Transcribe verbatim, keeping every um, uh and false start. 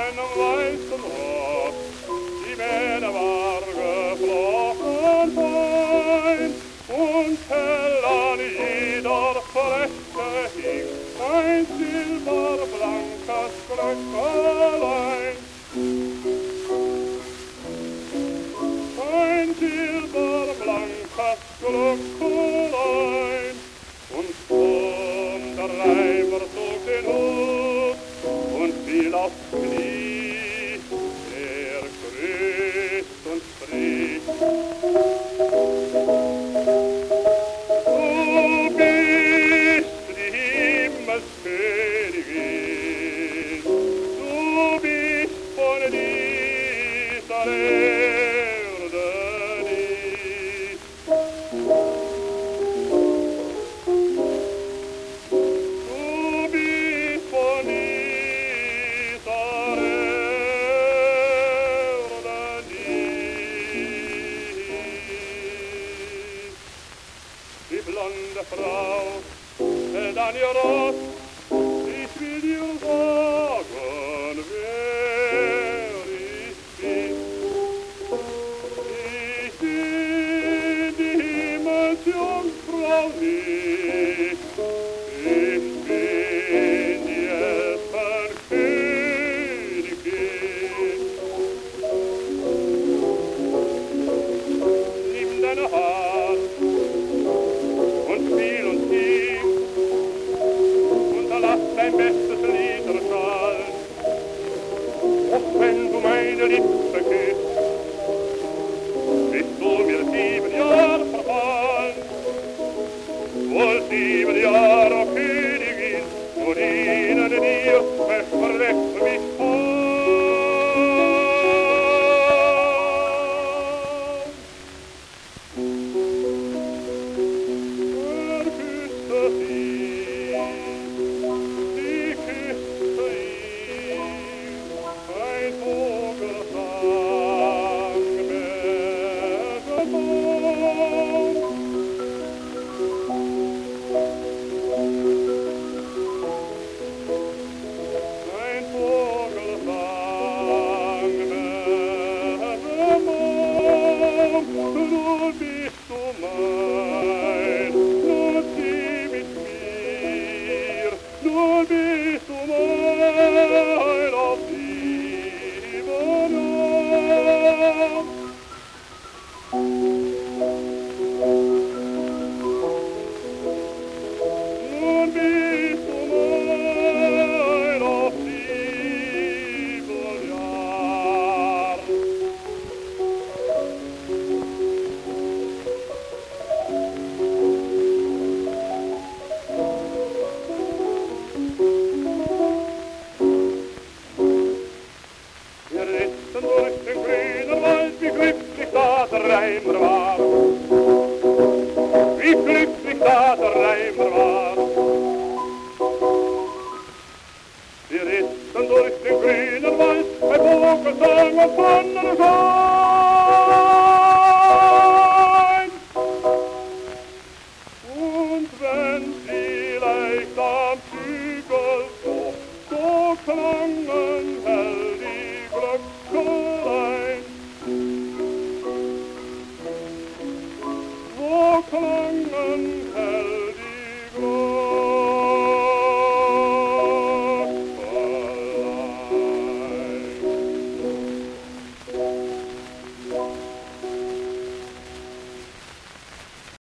einem weißen Ross. Die Mähne war geflochten fein und hell an jeder Fläche hing ein silberblankes Glöcklein. Ein silberblankes Glöcklein. Und schon der Reiber zog den Hut und fiel aufs Knie. Er grüßt und spricht: Du bist die Himmelskönigin, du bist von dieser Erde nicht. Du bist von dieser Erde nicht. Die blonde Frau hält an ihr Ross, ich will dir sagen, wer ich bin. Ich bin die Himmelsjungfrau nicht, ich bin die Elfenkönigin. Nimm deine Hand und spiel und sing, und da lass dein bestes Lied erschallen. Doch wenn du meine Lippe küsst, bist du mir sieben Jahre verfallen. Wohl sieben Jahre, o Königin, nur ihnen dir versprecht mich an. Er küsste sie, sie küsste ihn, ein Vogelsang Bergebaum. Ein Vogelsang Bergebaum. Nun bist du mein, nun zieh mit mir, nun bist du mein auf sieben Jahr. Nun bist du mein auf sieben Jahr. Wir ritten durch den grünen Wald, wie glücklich da der Reimer war. Wie glücklich da der Reimer war. Wir ritten durch den grünen Wald, bei Vogelsang und Sonnenschein.